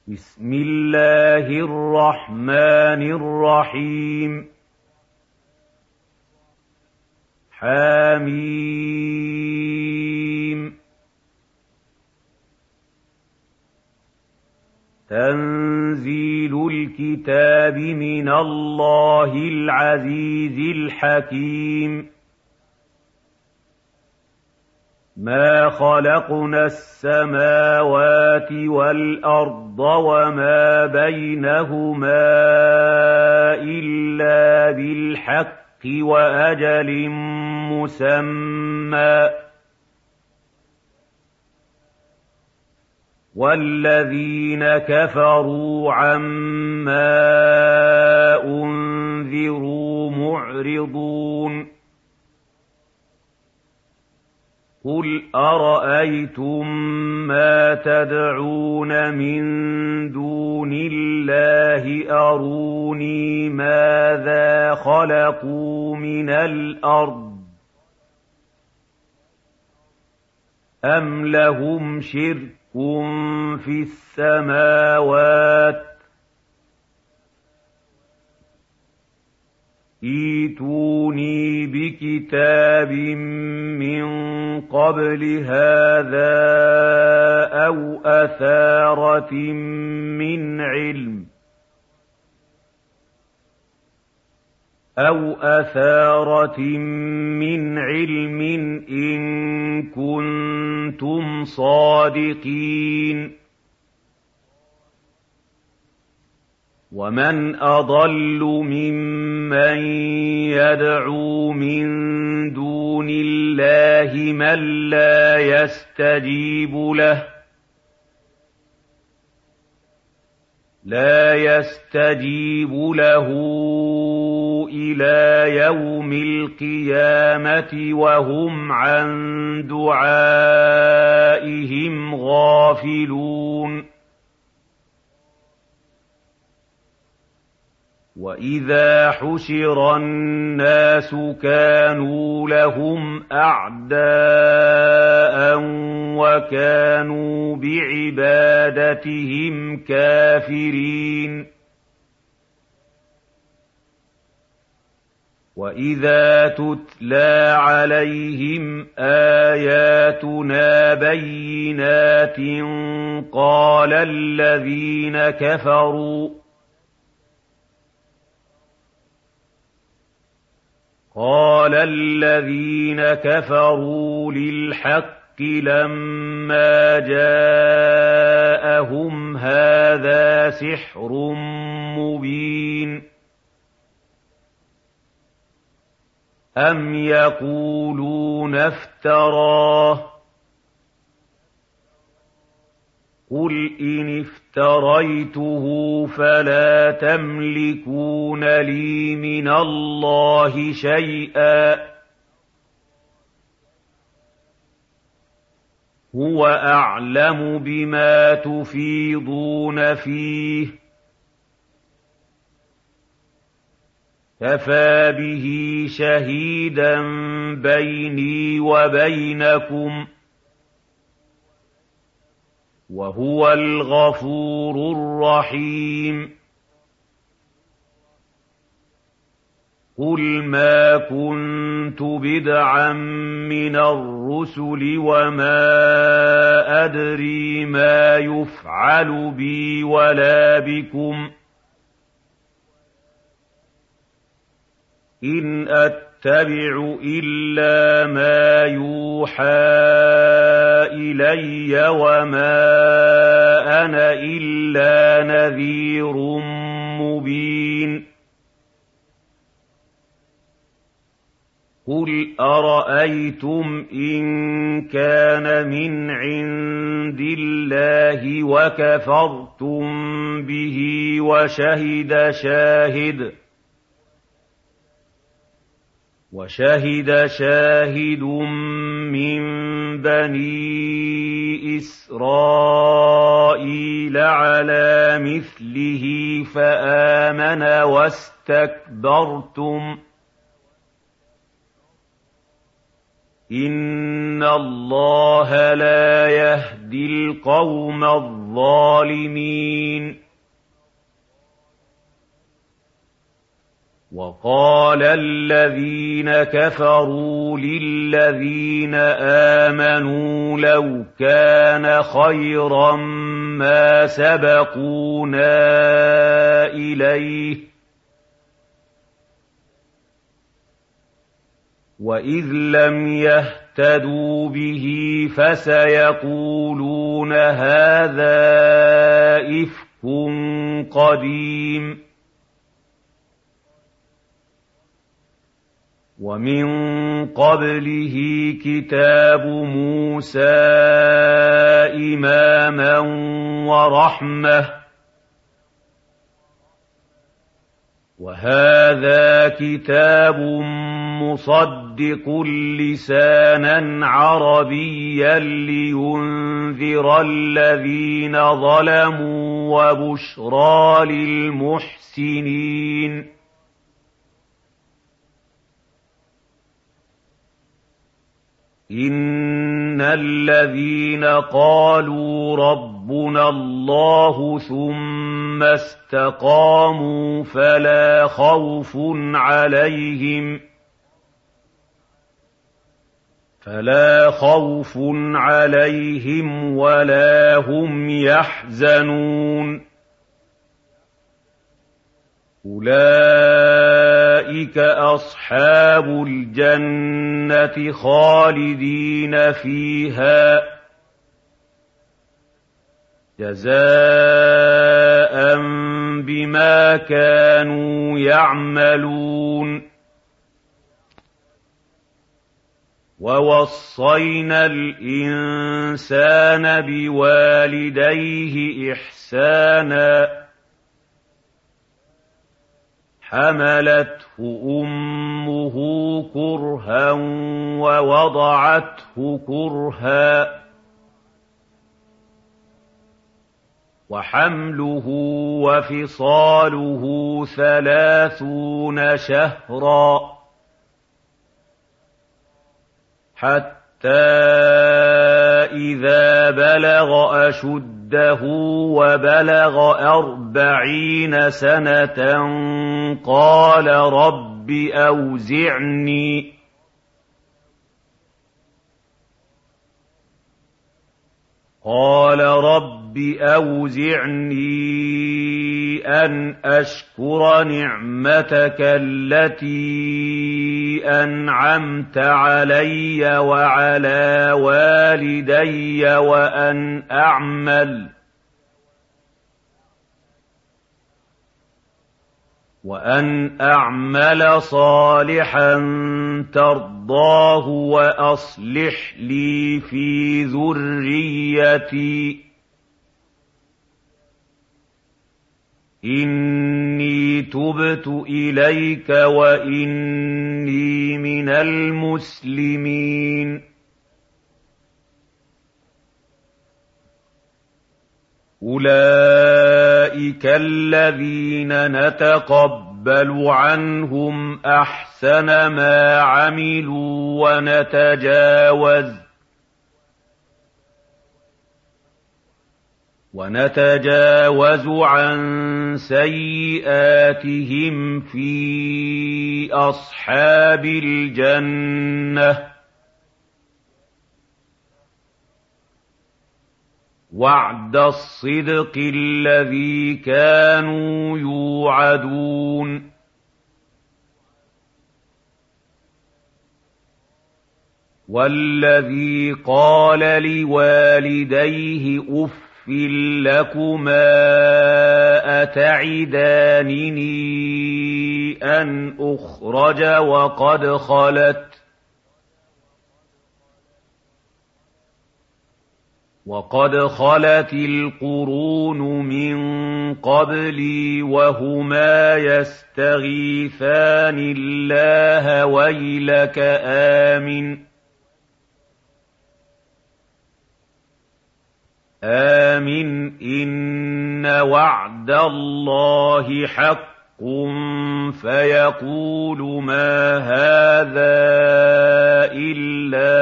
بسم الله الرحمن الرحيم حم تنزيل الكتاب من الله العزيز الحكيم ما خلقنا السماوات والأرض وما بينهما إلا بالحق وأجل مسمى والذين كفروا عما أنذروا معرضون قل أرأيتم ما تدعون من دون الله أروني ماذا خلقوا من الأرض أم لهم شرك في السماوات ائتوني بكتاب من قبل هذا أو أثارة من علم إن كنتم صادقين ومن أضل ممن يدعو من دون الله من لا يستجيب له إلى يوم القيامة وهم عن دعائهم غافلون وَإِذَا حُشِرَ النَّاسُ كَانُوا لَهُمْ أَعْدَاءً وَكَانُوا بِعِبَادَتِهِمْ كَافِرِينَ وَإِذَا تُتْلَىٰ عَلَيْهِمْ آيَاتُنَا بَيِّنَاتٍ قَالَ الَّذِينَ كَفَرُوا لِلْحَقِّ لَمَّا جَاءَهُمْ هَٰذَا سِحْرٌ مُّبِينٌ أَمْ يَقُولُونَ افْتَرَاهُ قُلْ إِنِ افْتَرَيْتُهُ فَلَا تَمْلِكُونَ لِي مِنَ اللَّهِ شَيْئًا هُوَ أَعْلَمُ بِمَا تُفِيضُونَ فِيهِ كَفَىٰ بِهِ شَهِيدًا بَيْنِي وَبَيْنَكُمْ وَهُوَ الْغَفُورُ الرَّحِيمُ قُلْ مَا كُنتُ بِدْعًا مِّنَ الرُّسُلِ وَمَا أَدْرِي مَا يُفْعَلُ بِي وَلَا بِكُمْ إِنْ أَتَّبِعُ إِلَّا مَا يُوحَىٰ إِلَيَّ وَمَا أَنَا إِلَّا نَذِيرٌ مُّبِينٌ قُلْ أَرَأَيْتُمْ إِن كَانَ مِنْ عِندِ اللَّهِ وَكَفَرْتُم بِهِ وَشَهِدَ شَاهِدٌ مِّن بَنِي إِسْرَائِيلَ عَلَىٰ مِثْلِهِ فَآمَنَ وَاسْتَكْبَرْتُمْ إِنَّ اللَّهَ لَا يَهْدِي الْقَوْمَ الظَّالِمِينَ وَقَالَ الَّذِينَ كَفَرُوا لِلَّذِينَ آمَنُوا لَوْ كَانَ خَيْرًا مَّا سَبَقُونَا إِلَيْهِ وَإِذْ لَمْ يَهْتَدُوا بِهِ فَسَيَقُولُونَ هَٰذَا إِفْكٌ قَدِيمٌ وَمِن قَبْلِهِ كِتَابُ مُوسَىٰ إِمَامًا وَرَحْمَةً وَهَٰذَا كِتَابٌ مُّصَدِّقٌ لِّسَانًا عَرَبِيًّا لِّيُنذِرَ الَّذِينَ ظَلَمُوا وَبُشْرَىٰ لِلْمُحْسِنِينَ إِنَّ الَّذِينَ قَالُوا رَبُّنَا اللَّهُ ثُمَّ اسْتَقَامُوا فَلَا خَوْفٌ عَلَيْهِمْ وَلَا هُمْ يَحْزَنُونَ أُولَٰئِكَ أَصْحَابُ الْجَنَّةِ خَالِدِينَ فِيهَا جَزَاءً بِمَا كَانُوا يَعْمَلُونَ وَوَصَّيْنَا الْإِنسَانَ بِوَالِدَيْهِ إِحْسَانًا حَمَلَتْهُ أُمُّهُ كُرْهًا وَوَضَعَتْهُ كُرْهًا وَحَمْلُهُ وَفِصَالُهُ 30 شَهْرًا حَتَّىٰ إِذَا بَلَغَ أَشُدَّهُ وَبَلَغَ 40 سَنَةً قَالَ رَبِّ أَوْزِعْنِي أَنْ أَشْكُرَ نِعْمَتَكَ الَّتِي أَنْعَمْتَ عَلَيَّ وَعَلَىٰ وَالِدَيَّ وَأَنْ أَعْمَلَ صَالِحًا تَرْضَاهُ وَأَصْلِحْ لِي فِي ذُرِّيَّتِي إِنِّي تُبْتُ إِلَيْكَ وَإِنِّي مِنَ الْمُسْلِمِينَ أُولَٰئِكَ الَّذِينَ نَتَقَبَّلُ عَنْهُمْ أَحْسَنَ مَا عَمِلُوا وَنَتَجَاوَزُ عَن سَيِّئَاتِهِمْ فِي أَصْحَابِ الْجَنَّةِ وَعْدَ الصِّدْقِ الَّذِي كَانُوا يُوعَدُونَ وَالَّذِي قَالَ لِوَالِدَيْهِ أُفٍّ لَّكُمَا أَتَعِدَانِنِي أَنْ أُخْرَجَ وَقَدْ خَلَتِ الْقُرُونُ مِن قَبْلِي وَهُمَا يَسْتَغِيثَانِ اللَّهَ وَيْلَكَ آمِنْ إِنَّ وَعْدَ اللَّهِ حَقٌّ فيقول ما هذا إلا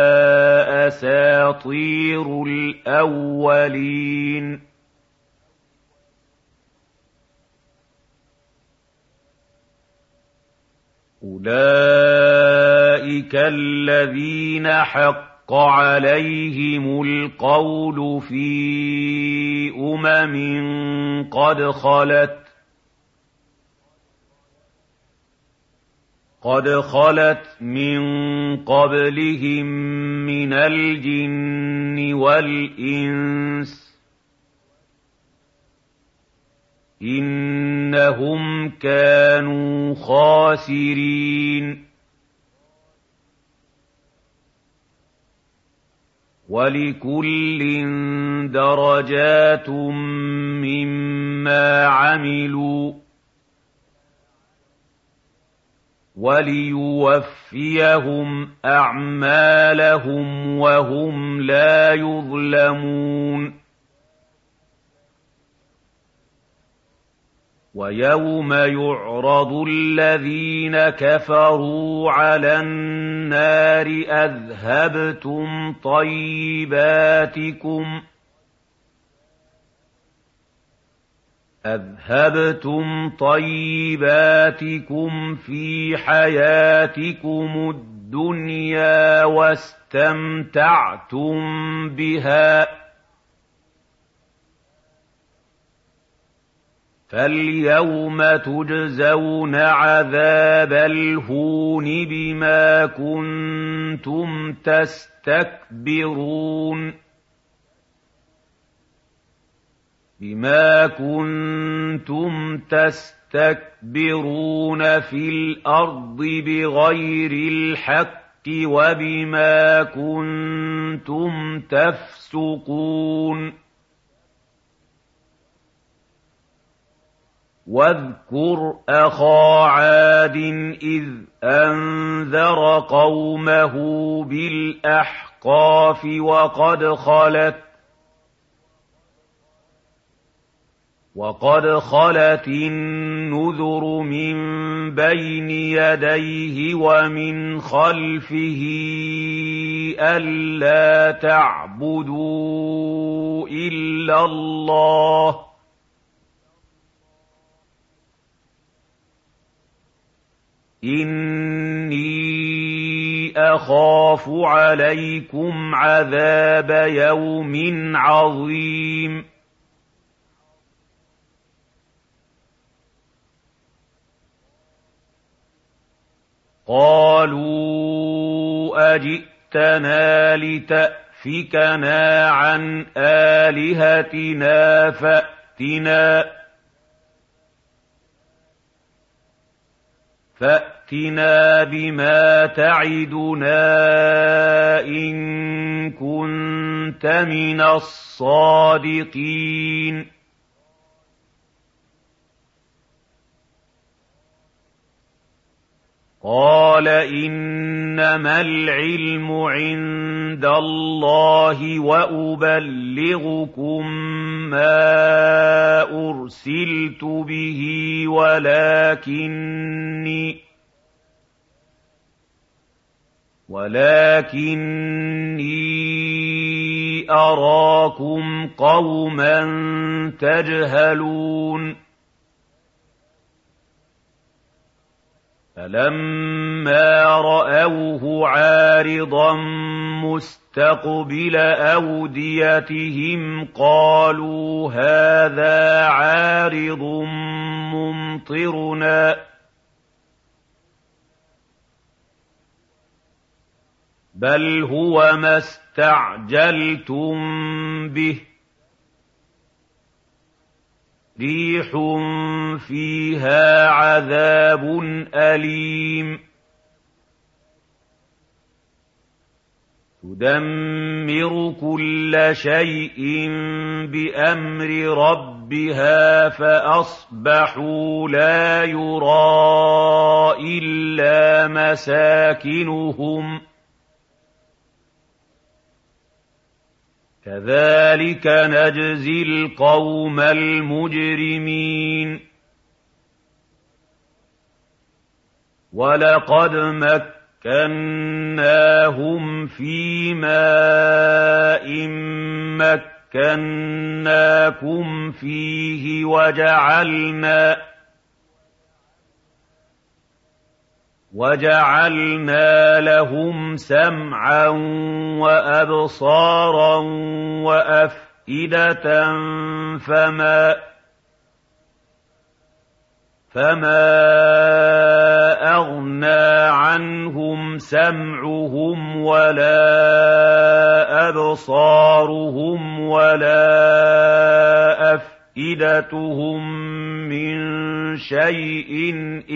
أساطير الأولين أولئك الذين حق عليهم القول في قد خلت من قبلهم من الجن والإنس إنهم كانوا خاسرين ولكل درجات مما عملوا وليوفيهم أعمالهم وهم لا يظلمون ويوم يعرض الذين كفروا على النار أذهبتم طيباتكم في حياتكم الدنيا واستمتعتم بها فاليوم تجزون عذاب الهون بما كنتم تستكبرون في الأرض بغير الحق وبما كنتم تفسقون واذكر أخا عاد إذ أنذر قومه بالأحقاف وقد خلت النذر من بين يديه ومن خلفه ألا تعبدوا إلا الله إني أخاف عليكم عذاب يوم عظيم قالوا أجئتنا لتأفكنا عن آلهتنا فأتنا بما تعدنا إن كنت من الصادقين قال إنما العلم عند الله وأبلغكم ما أرسلت به ولكني أراكم قوما تجهلون فلما رأوه عارضا مستقبل أوديتهم قالوا هذا عارض ممطرنا بل هو ما استعجلتم به ريح فيها عذاب أليم تدمر كل شيء بأمر ربها فأصبحوا لا يرى إلا مساكنهم كذلك نجزي القوم المجرمين وَلَقَدْ مَكَّنَّاهُمْ فِي مَاءٍ مَّكَّنَّاكُمْ فِيهِ وَجَعَلْنَا لَهُمْ سَمْعًا وَأَبْصَارًا وَأَفْئِدَةً فَمَا أَغْنَىٰ عَنْهُمْ سَمْعُهُمْ وَلَا أَبْصَارُهُمْ وَلَا أَفْئِدَتُهُم مِّن شَيْءٍ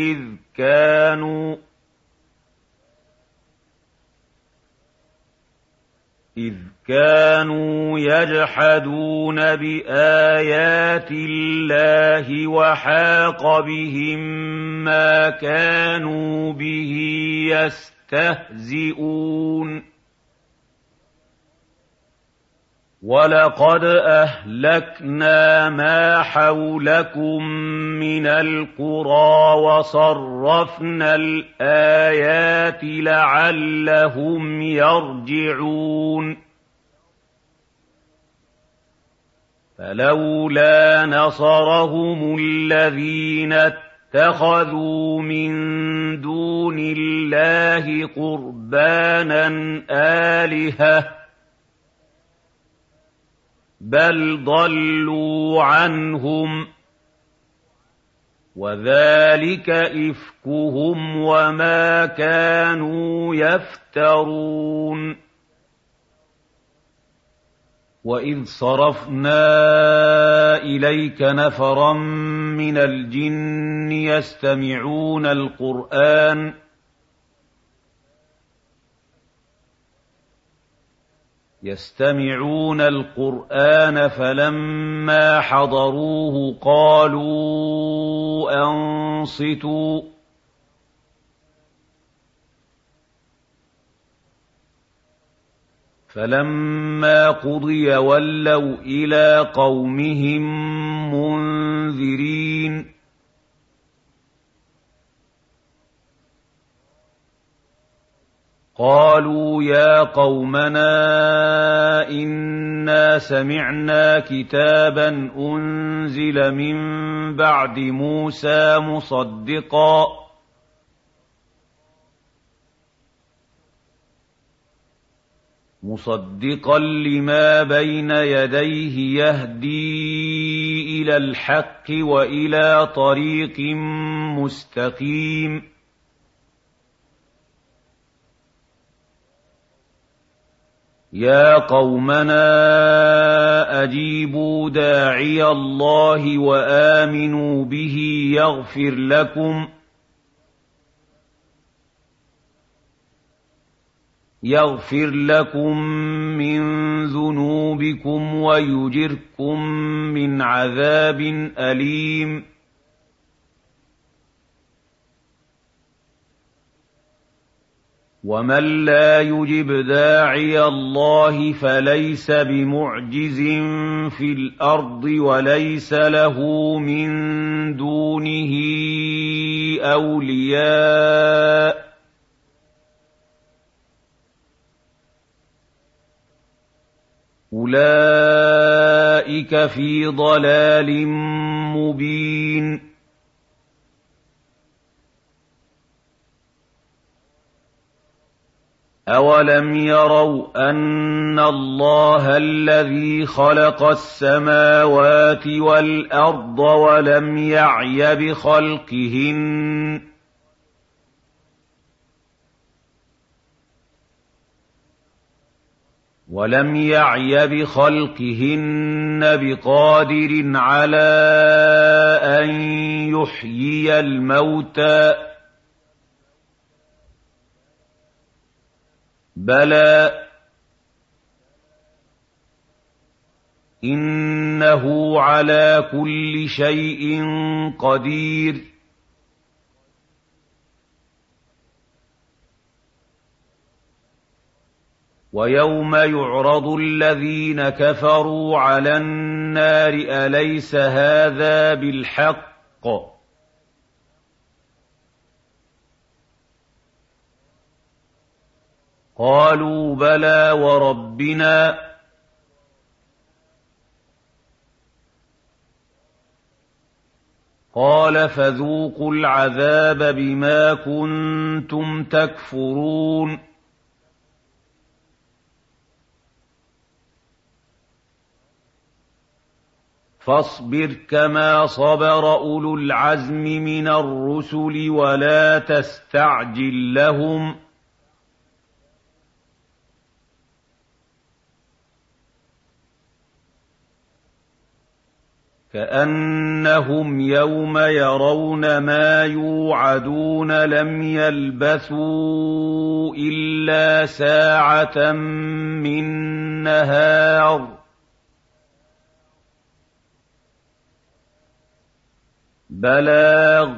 إِذْ كَانُوا يَجْحَدُونَ بِآيَاتِ اللَّهِ وَحَاقَ بِهِم مَّا كَانُوا بِهِ يَسْتَهْزِئُونَ وَلَقَدْ أَهْلَكْنَا مَا حَوْلَكُم مِّنَ الْقُرَىٰ وَصَرَّفْنَا الْآيَاتِ لَعَلَّهُمْ يَرْجِعُونَ فَلَوْلَا نَصَرَهُمُ الَّذِينَ اتَّخَذُوا مِن دُونِ اللَّهِ قُرْبَانًا آلِهَةً بَلْ ضَلُّوا عَنْهُمْ ۚ وَذَٰلِكَ إِفْكُهُمْ وَمَا كَانُوا يَفْتَرُونَ وَإِذْ صَرَفْنَا إِلَيْكَ نَفَرًا مِّنَ الْجِنِّ يَسْتَمِعُونَ الْقُرْآنَ فَلَمَّا حَضَرُوهُ قَالُوا أَنصِتُوا ۖ فَلَمَّا قُضِيَ وَلَّوْا إِلَىٰ قَوْمِهِم مُّنذِرِينَ قَالُوا يَا قَوْمَنَا إِنَّا سَمِعْنَا كِتَابًا أُنزِلَ مِن بَعْدِ مُوسَىٰ مُصَدِّقًا لِّمَا بَيْنَ يَدَيْهِ يَهْدِي إِلَى الْحَقِّ وَإِلَىٰ طَرِيقٍ مُّسْتَقِيمٍ يَا قَوْمَنَا أَجِيبُوا دَاعِيَ اللَّهِ وَآمِنُوا بِهِ يَغْفِرْ لَكُم مِّن ذُنُوبِكُمْ وَيُجِرْكُم مِّنْ عَذَابٍ أَلِيمٍ وَمَن لَّا يُجِبْ دَاعِيَ اللَّهِ فَلَيْسَ بِمُعْجِزٍ فِي الْأَرْضِ وَلَيْسَ لَهُ مِن دُونِهِ أَوْلِيَاءُ ۚ أُولَٰئِكَ فِي ضَلَالٍ مُّبِينٍ أَوَلَمْ يَرَوْا أَنَّ اللَّهَ الَّذِي خَلَقَ السَّمَاوَاتِ وَالْأَرْضَ وَلَمْ يَعْيَ بِخَلْقِهِنَّ بِقَادِرٍ عَلَىٰ أَن يُحْيِيَ الْمَوْتَىٰ ۚ بَلَىٰ إِنَّهُ عَلَىٰ كُلِّ شَيْءٍ قَدِيرٌ وَيَوْمَ يُعْرَضُ الَّذِينَ كَفَرُوا عَلَى النَّارِ أَلَيْسَ هَٰذَا بِالْحَقِّ ۖ قَالُوا بَلَىٰ وَرَبِّنَا ۚ قَالَ فَذُوقُوا الْعَذَابَ بِمَا كُنتُمْ تَكْفُرُونَ فاصبر كما صبر أولو العزم من الرسل ولا تستعجل لهم كأنهم يوم يرون ما يوعدون لم يلبثوا إلا ساعة من نهار بلاغ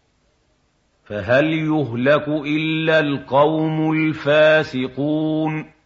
فهل يهلك إلا القوم الفاسقون